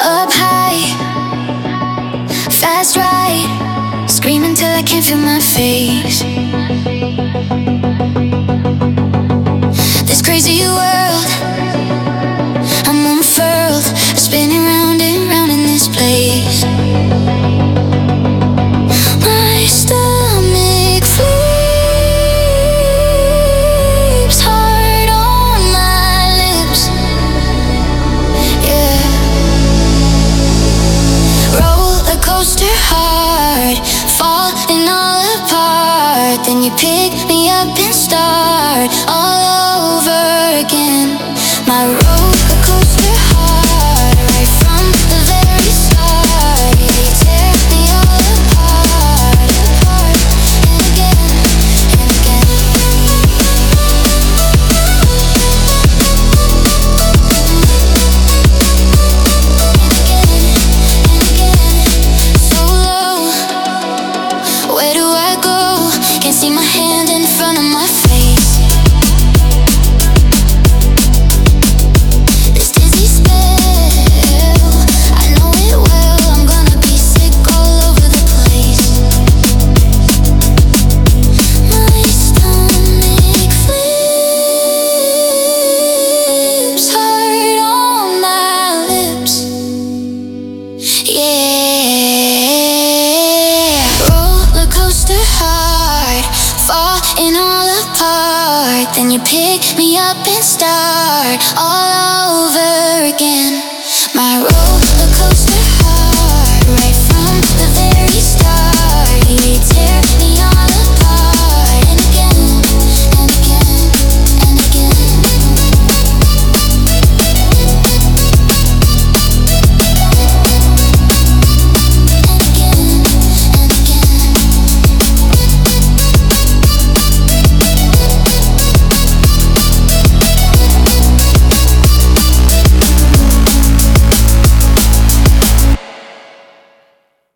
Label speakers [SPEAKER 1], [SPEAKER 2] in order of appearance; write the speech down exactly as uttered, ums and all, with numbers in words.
[SPEAKER 1] Up high, fast ride, screaming till I can't feel my face. This crazy world, I'm unfurled, spinning round and round in this place. My stomach flips, heart on my lips. Yeah. Roller coaster hard, falling all apart. Then you pick me up and start all over again. My roller coaster hard, right from the very start. Yeah, you tear me all apart, apart, and again, and again. And again, and again. So low, where do I go? Can't see my hand in front of my face. This dizzy spell, I know it well. I'm gonna be sick all over the place. My stomach flips, heart on my lips. Yeah. Roller coaster hard, falling all apart. Then you pick me up and start all over again.